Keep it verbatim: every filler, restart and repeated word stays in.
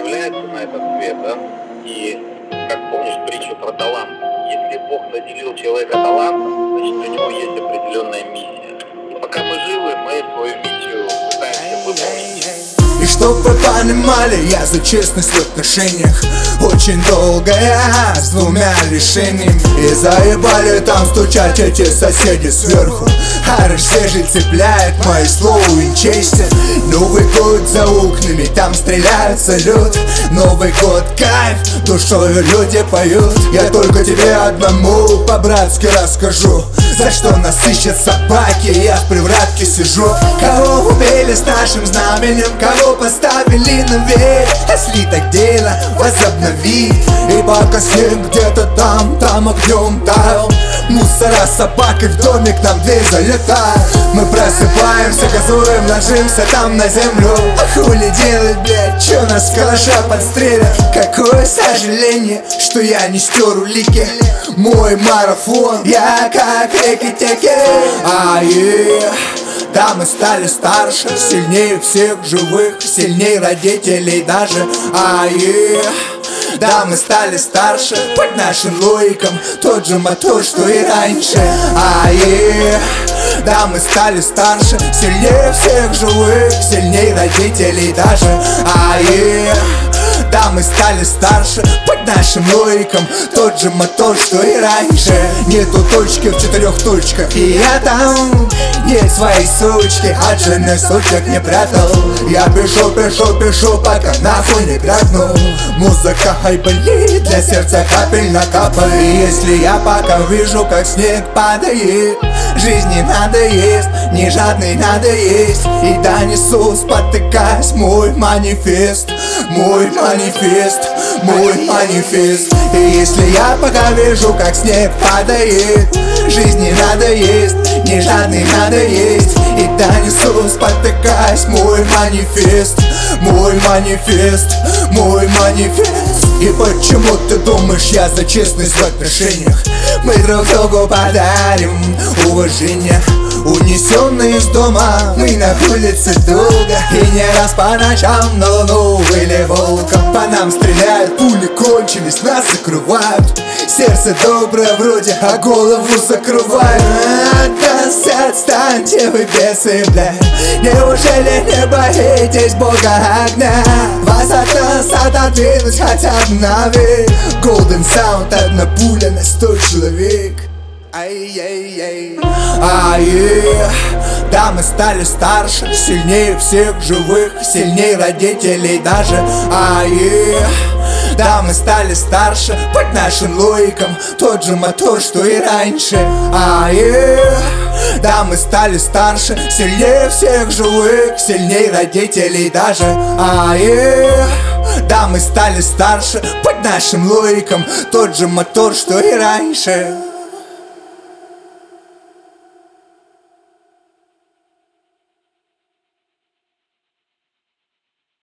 появляется на этот свет, да? И как помнишь притчу про талант? Если Бог наделил человека талантом, значит у него есть определенная миссия. И пока мы живы, мы свою миссию пытаемся выполнить. И чтоб вы понимали, я за честность в отношениях. Очень долго я с двумя решениями. И заебали там стучать эти соседи сверху. Арыш свежий цепляет мои слова винчестер. Новый год за окнами, там стреляет салют. Новый год кайф, душою люди поют. Я только тебе одному по-братски расскажу, за что нас ищут собаки, я в привратке сижу. Кого убили с нашим знаменем, кого поставили на век. Если так дело, возобнови. И пока снег где-то там, там огнем таял, мусора с собакой в домик нам дверь залетает. Мы просыпаемся, газуем, ложимся там на землю. А хули делать, блядь, чё нас калаша подстрелят? Какое сожаление, что я не стер улики. Мой марафон, я как реки-теки. Ай, да, мы стали старше, сильнее всех живых, сильнее родителей даже. Ай, да, мы стали старше, под нашим логиком тот же мотор, что и раньше. Ай, да, мы стали старше, сильнее всех живых, сильнее родителей даже. Ай, да, мы стали старше, под нашим логиком тот же мотор, что и раньше. Нету точки в четырех точках, и я там. Нет своей сучки, от жены сучек не прятал. Я пишу, пишу, пишу, пока нахуй не крякну. Музыка хайболит, для сердца капель накапает. И если я пока вижу, как снег падает, жизни надо есть, не жадный надо есть. И да, несу, спотыкаясь, мой манифест, мой манифест, мой манифест. И если я пока вижу, как снег падает, жизни надо есть, не жадный надо есть. И да, несу, спотыкаясь, мой манифест, мой манифест, мой манифест. И почему ты думаешь, я за честность в отношениях? Мы друг другу подарим уважение. Унесенные из дома, мы на улице долго. И не раз по ночам на луну выли волком. По нам стреляют, пули кончились, нас закрывают. Сердце доброе вроде, а голову закрывают. От нас отстаньте вы бесы, блядь. Неужели не боитесь Бога огня? Вас от нас отодвинуть хотя бы на век. Golden Sound, одна пуля на сто человек. Ай-яй-яй. Ай, да, мы стали старше, сильнее всех живых, сильнее родителей даже. Ай, да, мы стали старше, под нашим логиком тот же мотор, что и раньше. Ай, да, мы стали старше, сильнее всех живых, сильнее родителей даже. Ай, да, мы стали старше, под нашим логиком тот же мотор, что и раньше.